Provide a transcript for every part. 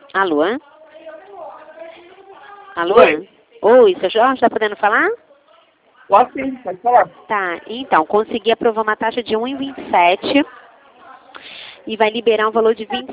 Alô? Alô? Oi. Oi, seu Jorge, está podendo falar? Pode sim, pode falar. Tá, então, consegui aprovar uma taxa de 1,27 e vai liberar um valor de R$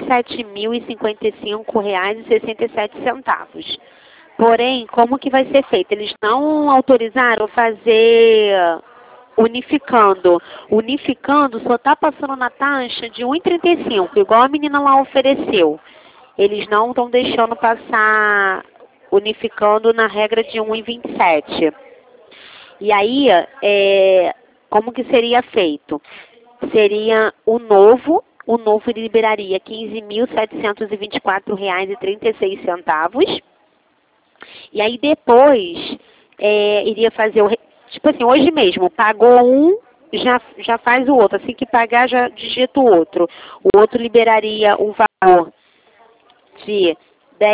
27.055,67. Porém, como que vai ser feito? Eles não autorizaram fazer unificando. Unificando só está passando na taxa de 1,35, igual a menina lá ofereceu. Eles não estão deixando passar unificando na regra de 1,27. E aí, como que seria feito? Seria o novo liberaria R$ 15.724,36. E aí depois, iria fazer, tipo assim, hoje mesmo, pagou um, já faz o outro. Assim que pagar, já digita o outro. O outro liberaria um valor de R$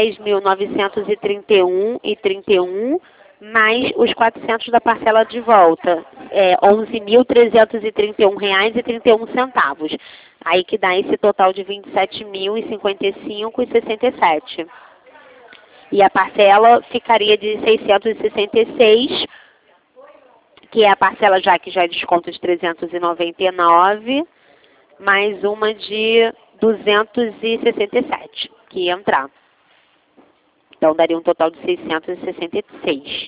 10.931,31, mais os 400 da parcela de volta, R$ 11.331,31. Aí que dá esse total de R$ 27.055,67. E a parcela ficaria de 666, que é a parcela já que já é desconto de 399, mais uma de 267, que ia entrar. Então, daria um total de 666.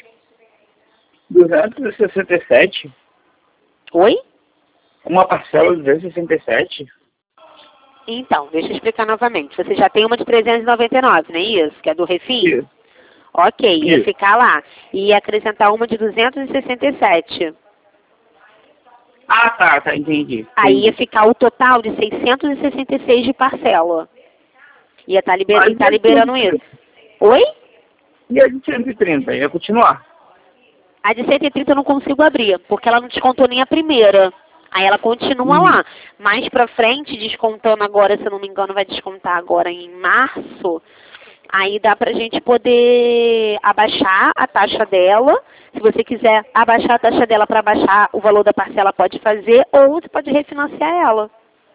267? Oi? Uma parcela de 267? Então, deixa eu explicar novamente. Você já tem uma de 399, não é isso? Que é do Refim? Isso. Ok, ia Isso. ficar lá. E ia acrescentar uma de 267. Ah, tá, entendi. Aí ia ficar o total de 666 de parcela. Ia estar liberando isso. Oi? E a de 130? Ia continuar? A de 130 eu não consigo abrir, porque ela não descontou nem a primeira. Aí ela continua lá. Mais pra frente, descontando agora, se eu não me engano, vai descontar agora em março. Aí dá pra gente poder abaixar a taxa dela. Se você quiser abaixar a taxa dela para abaixar o valor da parcela, pode fazer. Ou você pode refinanciar ela.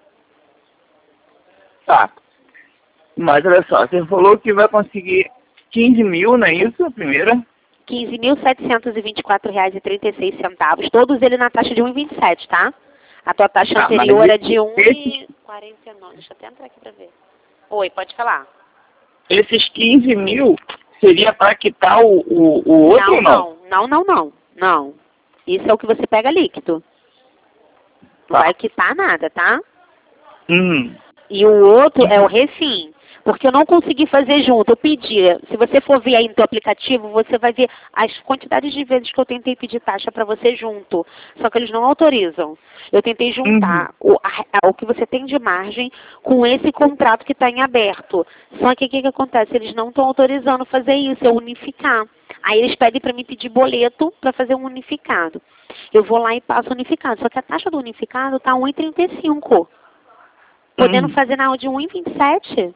Tá. Mas olha só, você falou que vai conseguir 15 mil, não é isso? A primeira? R$ 15.724,36. Todos eles na taxa de 1,27, tá? A tua taxa Tá, mas anterior é de esses, 1,49. Deixa eu até entrar aqui pra ver. Oi, pode falar. esses 15 mil seria para quitar o outro ou não? Não. Isso é o que você pega líquido. Não Tá. vai quitar nada, tá? Hum. E o outro é o refim. Porque eu não consegui fazer junto. Eu pedi. Se você for ver aí no teu aplicativo, você vai ver as quantidades de vezes que eu tentei pedir taxa para você junto. Só que eles não autorizam. Eu tentei juntar o que você tem de margem com esse contrato que está em aberto. Só que o que acontece? Eles não estão autorizando fazer isso, é unificar. Aí eles pedem para mim pedir boleto para fazer um unificado. Eu vou lá e passo unificado. Só que a taxa do unificado está 1,35. Podendo fazer na de 1,27.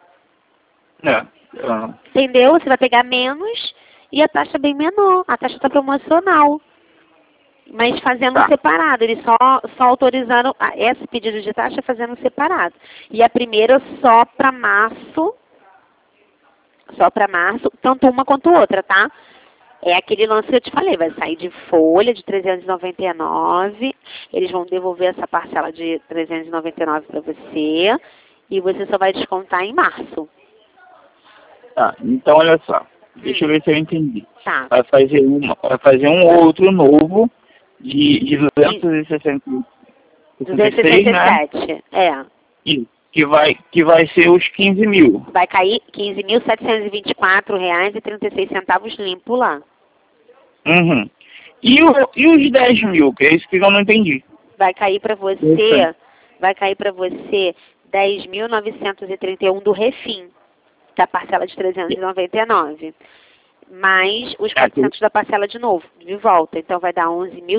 Entendeu? Você vai pegar menos e a taxa bem menor. A taxa está promocional. Mas fazendo separado. Eles só autorizaram esse pedido de taxa fazendo separado. E a primeira só para março. Só para março. Tanto uma quanto outra, tá? É aquele lance que eu te falei. Vai sair de folha de 399. Eles vão devolver essa parcela de 399 para você. E você só vai descontar em março. Tá, então olha só. Deixa eu ver se eu entendi. Tá. Vai fazer um outro novo de 266, né? 267, é. Isso. Que vai ser os 15 mil. Vai cair R$ 15.724,36 limpo lá. Uhum. E os 10 mil, que é isso que eu não entendi. Vai cair para você, vai cair para você 10.931 do refim, da parcela de 399. Mais os 400 da parcela de novo, de volta. Então vai dar R$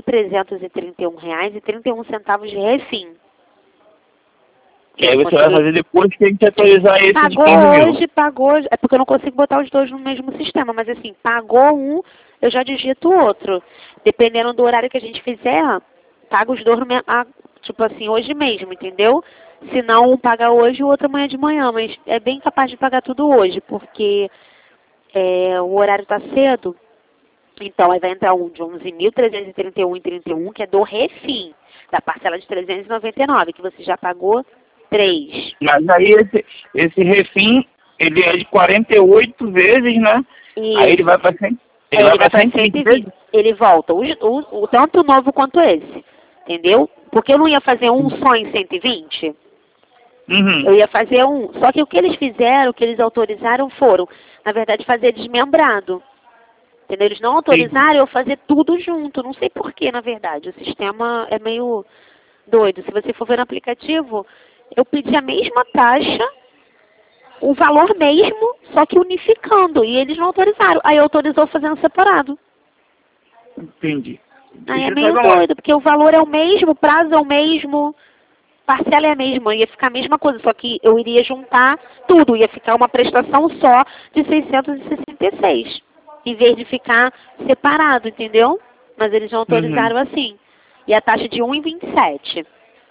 11.331,31 de refim. Que aí você vai fazer depois que a gente atualizar esse de 15 mil. Pagou hoje. É porque eu não consigo botar os dois no mesmo sistema. Mas assim, pagou um, eu já digito o outro. Dependendo do horário que a gente fizer, paga os dois, tipo assim, hoje mesmo, entendeu? Se não, um paga hoje e o outro amanhã de manhã, mas é bem capaz de pagar tudo hoje, porque o horário está cedo. Então, aí vai entrar um de 11.331,31, que é do refim, da parcela de 399, que você já pagou 3. Mas aí esse refim, ele é de 48 vezes, né? Isso. Aí ele vai para 100, Ele vai para 120 vezes? 120. Ele volta, tanto o novo quanto esse. Entendeu? Porque eu não ia fazer um só em 120. Uhum. Eu ia fazer um. Só que o que eles fizeram, o que eles autorizaram foram, na verdade, fazer desmembrado. Entendeu? Eles não autorizaram eu fazer tudo junto. Não sei porquê, na verdade. O sistema é meio doido. Se você for ver no aplicativo, eu pedi a mesma taxa, o valor mesmo, só que unificando. E eles não autorizaram. Aí autorizou fazendo separado. Entendi. Aí é meio doido, porque o valor é o mesmo, o prazo é o mesmo, parcela é a mesma, ia ficar a mesma coisa, só que eu iria juntar tudo, ia ficar uma prestação só de 666, em vez de ficar separado, entendeu? Mas eles não autorizaram assim. E a taxa de 1,27.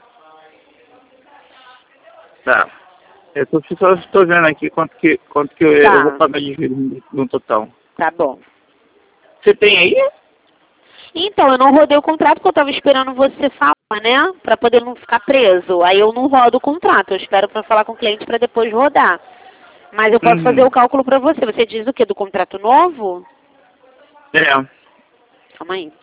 Tá. Eu só estou vendo aqui quanto que eu vou pagar de juros no total. Tá bom. Você tem aí? Então, eu não rodei o contrato porque eu estava esperando você falar, né? Para poder não ficar preso. Aí eu não rodo o contrato. Eu espero para falar com o cliente para depois rodar. Mas eu posso fazer o cálculo para você. Você diz o quê? Do contrato novo? É. Calma aí.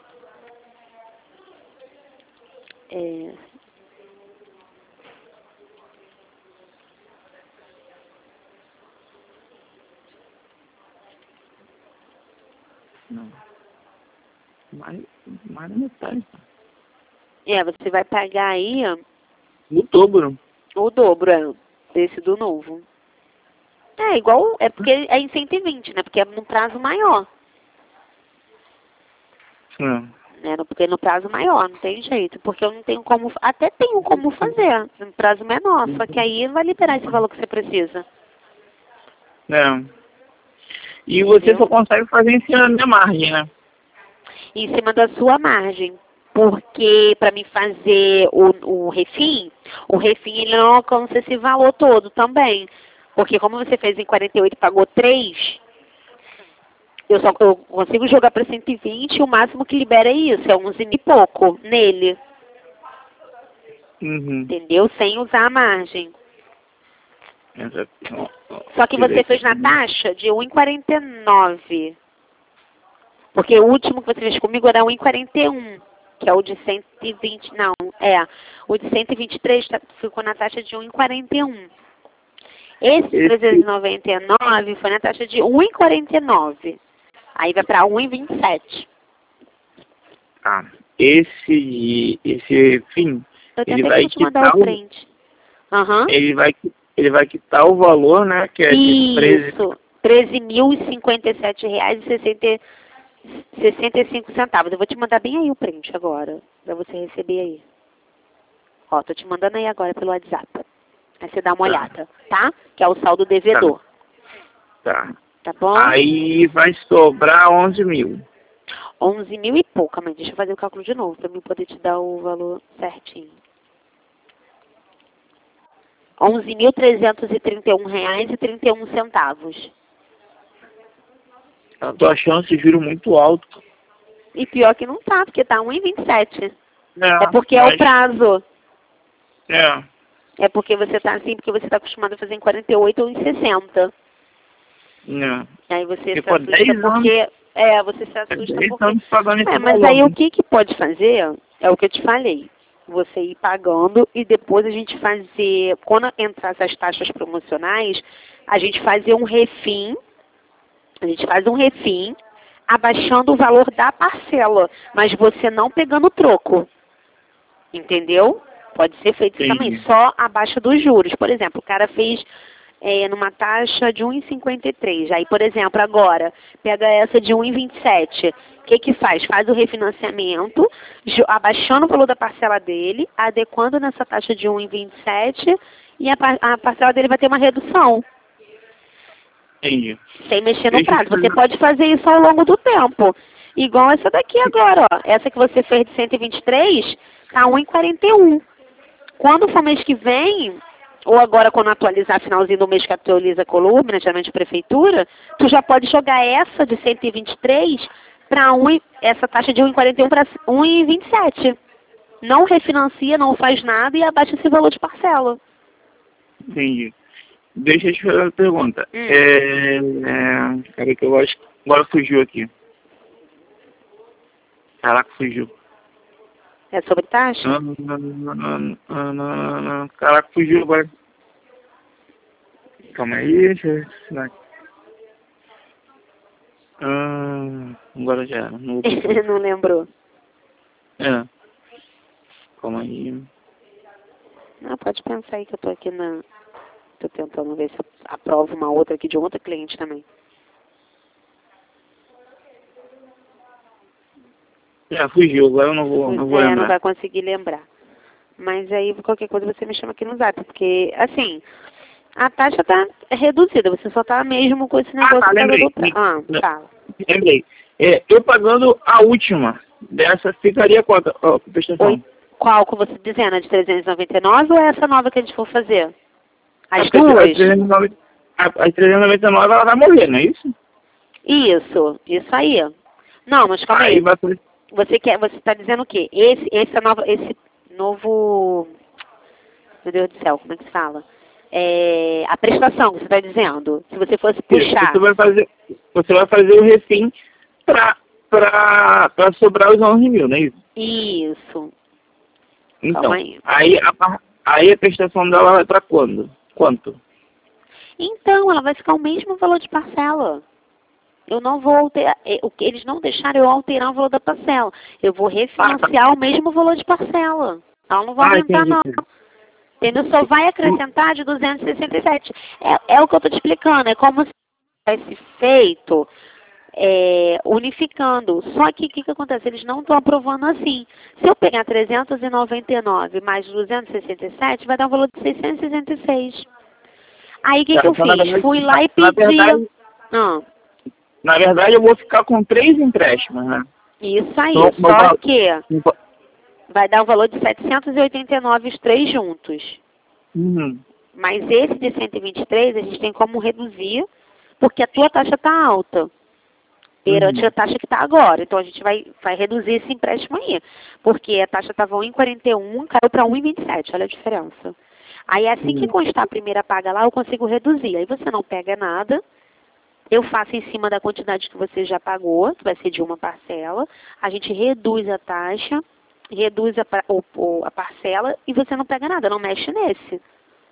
Não. Mais da metade. Você vai pagar aí O dobro. o dobro, desse do novo. É igual, é porque é em 120, né? Porque é num prazo maior. Porque no prazo maior, não tem jeito. Porque eu não tenho como, até tenho como fazer, no prazo menor. Só que aí vai liberar esse valor que você precisa. E você só consegue fazer em cima da minha margem, né? Em cima da sua margem. Porque para mim fazer o refim ele não alcança esse valor todo também. Porque como você fez em 48 e pagou 3, eu consigo jogar para 120 e o máximo que libera é isso, é 11 e pouco nele. Entendeu? Sem usar a margem. Só que você fez na taxa de 1,49. Porque o último que você fez comigo era 1,41. Que é o de 120, não, o de 123 ficou na taxa de 1,41. Esse 399 foi na taxa de 1,49. Aí vai para 1,27. Esse fim, ele vai quitar ele vai quitar o valor, né, que é de R$13.057,65. Eu vou te mandar bem aí o print agora, para você receber aí. Ó, tô te mandando aí agora pelo WhatsApp. Aí você dá uma olhada, tá? Que é o saldo devedor. Tá bom? Aí vai sobrar 11 mil. 11 mil e pouca, mas deixa eu fazer o cálculo de novo, para mim poder te dar o valor certinho. R$11.331,31. Eu tô achando esse juro muito alto. E pior que não tá, porque tá 1,27. É porque é o prazo. É porque você tá assim, porque você tá acostumado a fazer em 48 ou em 60. Aí você se assusta porque... você se assusta porque... mas aí o que pode fazer, é o que eu te falei. Você ir pagando e depois a gente fazer... Quando entrar essas taxas promocionais, a gente fazer um refim. A gente faz um refim abaixando o valor da parcela, mas você não pegando troco. Entendeu? Pode ser feito também, só abaixo dos juros. Por exemplo, o cara fez numa taxa de 1,53. Aí, por exemplo, agora, pega essa de 1,27. O que faz? Faz o refinanciamento, abaixando o valor da parcela dele, adequando nessa taxa de 1,27 e a parcela dele vai ter uma redução. Sem mexer no prazo. Você pode fazer isso ao longo do tempo. Igual essa daqui agora, ó. Essa que você fez de 123, tá 1,41. Quando for mês que vem, ou agora quando atualizar, finalzinho do mês que atualiza a coluna, geralmente a prefeitura, tu já pode jogar essa de 123 para essa taxa de 1,41 para 1,27. Não refinancia, não faz nada e abaixa esse valor de parcela. Entendi. Deixa eu te fazer uma pergunta. Cara, que eu acho que agora fugiu aqui. Caraca, fugiu. É sobre taxa? Caraca, fugiu agora. Calma aí, deixa eu ver aqui. Agora já era. Não, Não lembrou. Calma aí. Não, pode pensar aí que eu tô aqui na... Tô tentando ver se eu aprovo uma outra aqui de um outro cliente também. Já fugiu, agora eu não vou lembrar. Não vai conseguir lembrar. Mas aí, qualquer coisa, você me chama aqui no Zap. Porque, assim, a taxa tá reduzida. Você só tá mesmo com esse negócio lembrei. Fala. Lembrei. Eu pagando a última dessa, ficaria quanto? Prestação. Qual que você dizendo? A de 399 ou essa nova que a gente for fazer? As Porque duas? A 399 ela vai morrer, não é isso? Isso aí. Não, mas calma aí. Vai... Você está dizendo o quê? Esse novo, meu Deus do céu, como é que se fala? A prestação que você está dizendo. Se você fosse puxar. Você vai fazer o refim para sobrar os 11 mil, não é isso? Isso. Então, aí a prestação dela vai para quando? Quanto? Então, ela vai ficar o mesmo valor de parcela. Eu não vou alterar, o que eles não deixaram eu alterar o valor da parcela. Eu vou refinanciar o mesmo valor de parcela. Ela não vai aumentar, entendi. não. Entendeu? Só vai acrescentar de 267. É o que eu estou te explicando. É como se tivesse feito unificando. Só que o que acontece? Eles não estão aprovando assim. Se eu pegar 399 mais 267, vai dar um valor de 666. Aí o que eu fiz? Fui lá e pedi. Na verdade, eu vou ficar com 3 empréstimos, né? Isso aí, só que vai dar um valor de 789 os 3 juntos. Mas esse de 123 a gente tem como reduzir, porque a tua taxa está alta perante a taxa que está agora. Então a gente vai reduzir esse empréstimo aí, porque a taxa estava 1,41, caiu para 1,27, olha a diferença. Aí assim que constar a primeira paga lá, eu consigo reduzir. Aí você não pega nada. Eu faço em cima da quantidade que você já pagou, que vai ser de uma parcela. A gente reduz a taxa, reduz a parcela e você não pega nada, não mexe nesse.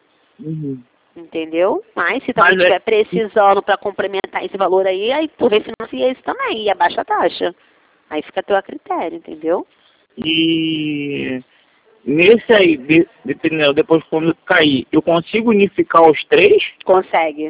Entendeu? Mas se também estiver precisando para complementar esse valor aí tu refinancia esse também e abaixa a taxa. Aí fica a teu critério, entendeu? E nesse aí, dependendo, depois quando cair, eu consigo unificar os 3? Consegue.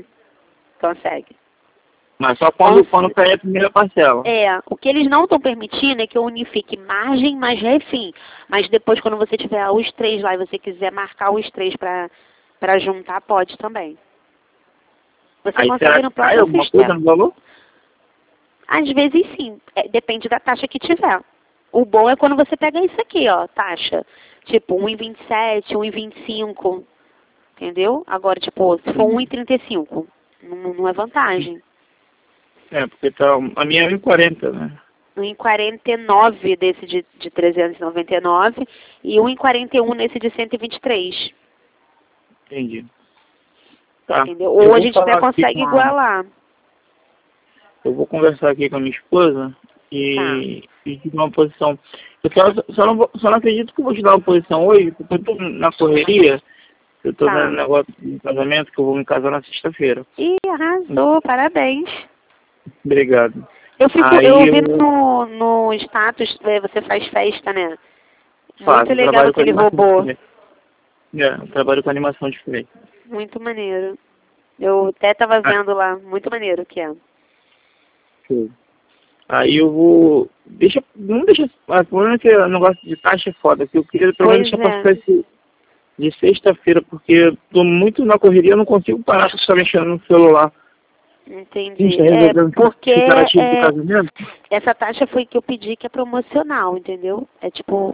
Mas só quando cair a primeira parcela. O que eles não estão permitindo é que eu unifique margem mais refim. Mas depois, quando você tiver os 3 lá e você quiser marcar os 3 para juntar, pode também. Você aí consegue no próprio alguma sistema. Coisa no valor? Às vezes sim. Depende da taxa que tiver. O bom é quando você pega isso aqui, ó, taxa. Tipo, 1,27, 1,25. Entendeu? Agora, tipo, se for 1,35, não é vantagem. Porque a minha é 1,40, né? 1,49 desse de 399 e 1,41 nesse de 123. Entendi. Tá. Entendeu? Ou a gente até consegue igualar. Eu vou conversar aqui com a minha esposa e te dar uma posição. Eu só não acredito que eu vou te dar uma posição hoje, porque eu estou na correria. Eu estou vendo negócio de casamento, que eu vou me casar na sexta-feira. Ih, arrasou, parabéns. Obrigado. Eu vi no status, você faz festa, né? Muito legal aquele robô. Eu trabalho com animação diferente. Muito maneiro. Eu até estava vendo lá, muito maneiro que é. Show. Aí eu vou... Não deixa... O problema é que o negócio de taxa é foda, que eu queria pelo menos deixar passar esse de sexta-feira, porque eu tô muito na correria, eu não consigo parar de ficar mexendo no celular. Entendi. Porque essa taxa foi que eu pedi, que é promocional, entendeu? É tipo,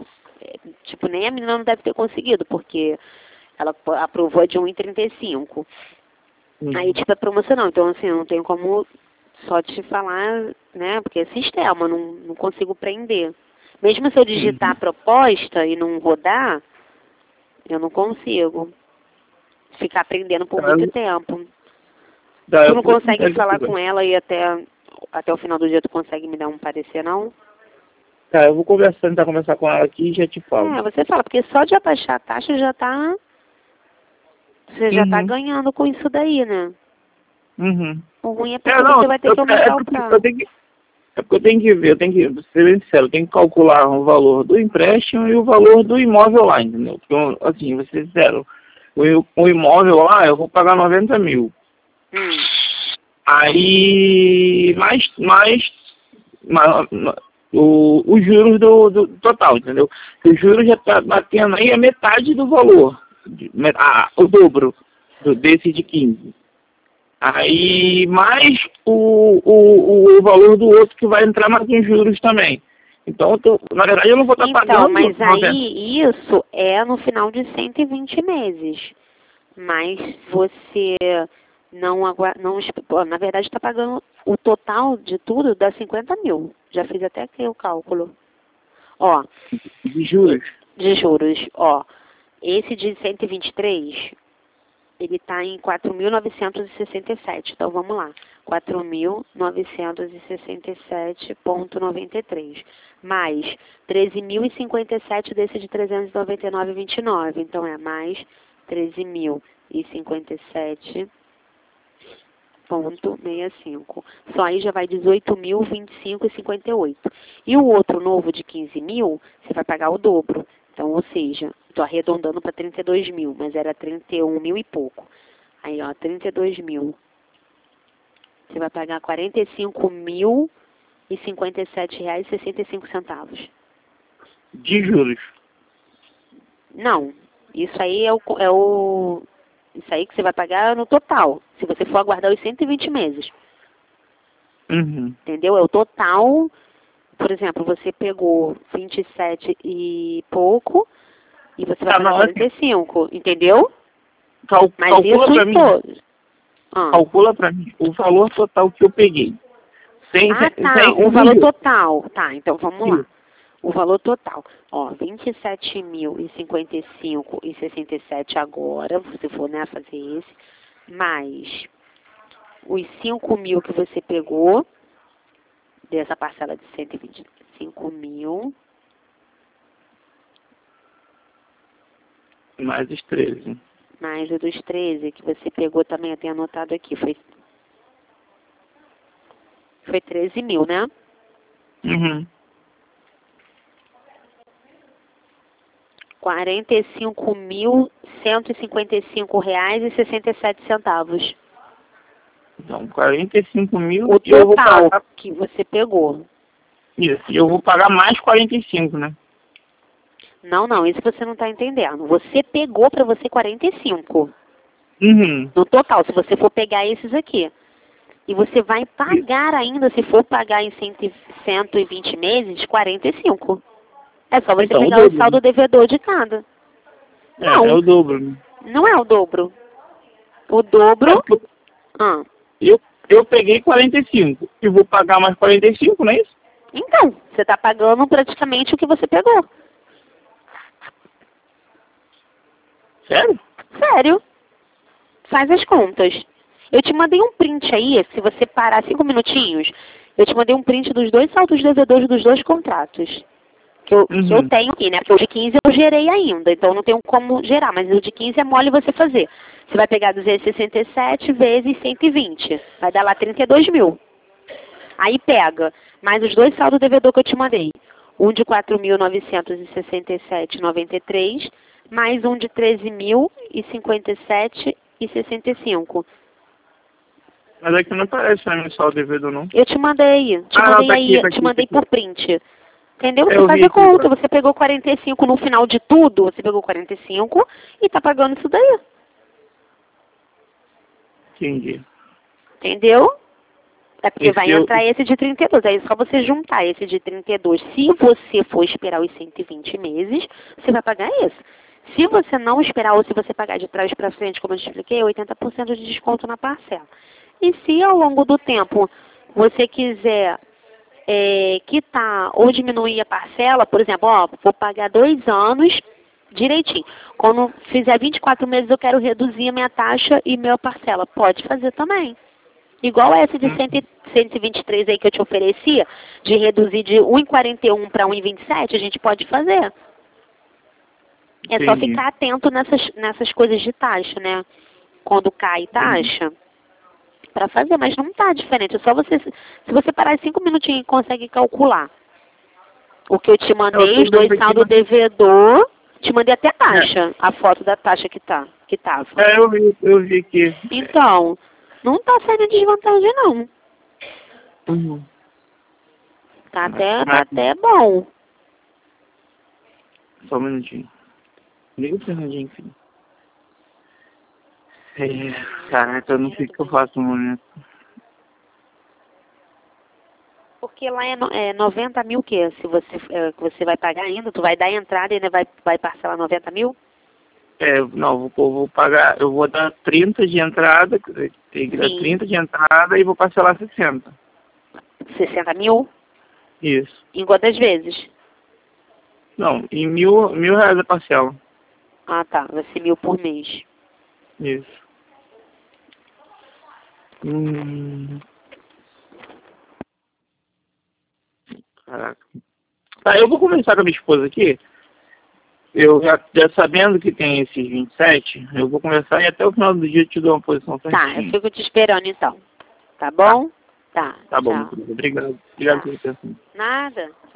tipo, nem a menina não deve ter conseguido, porque ela aprovou a de 1,35. Aí, tipo, é promocional. Então, assim, eu não tenho como só te falar, né? Porque é sistema, não consigo prender. Mesmo se eu digitar a proposta e não rodar, eu não consigo ficar prendendo por muito tempo. Tu não consegue falar com ela e até o final do dia tu consegue me dar um parecer, não? Tá, eu vou tentar conversar com ela aqui e já te falo. Você fala, porque só de abaixar a taxa já tá... Você já tá ganhando com isso daí, né? O ruim é porque você vai ter que aumentar o prazo. É porque eu tenho que ver, ser bem sincero, eu tenho que calcular o valor do empréstimo e o valor do imóvel lá, entendeu? Porque, assim, vou ser sincero, o imóvel lá eu vou pagar 90 mil. Aí, os juros do total, entendeu? Os juros já tá batendo aí a metade do valor, o dobro desse de 15. Aí, mais o valor do outro que vai entrar mais em juros também. Então, na verdade, eu não vou estar pagando... Mas aí, isso é no final de 120 meses. Mas você na verdade, está pagando o total de tudo, dá 50 mil. Já fiz até aqui o cálculo. Ó. De juros? De juros, ó. Esse de 123... ele está em 4.967. Então, vamos lá. 4.967,93. Mais 13.057 desse de 399,29. Então, é mais 13.057,65. Só aí já vai 18.025,58. E o outro novo de 15 mil, você vai pagar o dobro. Então, ou seja, estou arredondando para 32 mil, mas era 31 mil e pouco. Aí, ó, 32 mil. Você vai pagar R$ 45.057,65. De juros? Não. Isso aí isso aí que você vai pagar no total. Se você for aguardar os 120 meses. Entendeu? É o total. Por exemplo, você pegou 27 e pouco e você vai pagar 45, entendeu? Calcula para mim. Calcula para mim o valor total que eu peguei. O valor total. Tá, então vamos lá. O valor total. Ó, 27.055,67 agora, se for, né, fazer esse, mais os 5 mil que você pegou, dessa parcela de 125 mil. Mais os 13. Mais o dos 13 que você pegou também, eu tenho anotado aqui. Foi 13 mil, né? R$45.155,67. Então, 45 mil o total eu vou pagar... que você pegou. Isso, e eu vou pagar mais 45, né? Não, isso você não está entendendo. Você pegou para você 45. No total, se você for pegar esses aqui. E você vai pagar ainda, se for pagar em 120 meses, 45. É só você pegar o saldo devedor de cada. Não, é o dobro. Não é o dobro. O dobro... Eu peguei 45 e vou pagar mais 45, não é isso? Então, você está pagando praticamente o que você pegou. Sério? Sério. Faz as contas. Eu te mandei um print aí, se você parar 5 minutinhos, eu te mandei um print dos dois saldos devedores dos dois contratos. Que eu tenho aqui, né? Porque o de 15 eu gerei ainda, então não tenho como gerar, mas o de 15 é mole você fazer. Você vai pegar 267 vezes 120, vai dar lá 32 mil. Aí pega mais os dois saldos devedor que eu te mandei. Um de 4.967,93, mais um de 13.057,65. Mas aqui não aparece o saldo devedor, não. Eu te mandei. Te mandei por print. Entendeu? Você faz a conta. conta. Você pegou 45 no final de tudo, você pegou 45 e tá pagando isso daí. Entendi. Entendeu? É porque vai entrar esse de 32, aí é só você juntar esse de 32. Se você for esperar os 120 meses, você vai pagar esse. Se você não esperar ou se você pagar de trás para frente, como eu te expliquei, é 80% de desconto na parcela. E se ao longo do tempo você quiser quitar ou diminuir a parcela, por exemplo, vou pagar 2 anos direitinho. Quando fizer 24 meses eu quero reduzir a minha taxa e minha parcela. Pode fazer também. Igual essa de 123 aí que eu te oferecia, de reduzir de 1,41 para 1,27, a gente pode fazer. É só ficar atento nessas coisas de taxa, né? Quando cai taxa, para fazer, mas não tá diferente. É só você, se você parar 5 minutinhos e consegue calcular. O que eu te mandei, os 2 saldos devedor, te mandei até a taxa, a foto da taxa que tava. Eu vi aqui. Então, não tá saindo desvantagem, não. Tá até bom. Só um minutinho. Liga o Fernandinho, filho. Caraca, eu não sei o que eu faço no momento. Porque lá é 90 mil o quê? Se você vai pagar ainda, tu vai dar entrada e ainda vai parcelar 90 mil? Não, vou pagar, eu vou dar 30 de entrada, tem que dar 30 de entrada e vou parcelar 60. 60 mil? Isso. Em quantas vezes? Não, em mil reais a parcela. Ah, tá. Vai ser 1.000 por mês. Isso. Caraca. Tá, eu vou conversar com a minha esposa aqui. Eu já sabendo que tem esses 27, eu vou conversar e até o final do dia eu te dou uma posição certinha. Tá, eu fico te esperando então. Tá bom? Tá. Tá bom, obrigado. Obrigado pela atenção. Nada.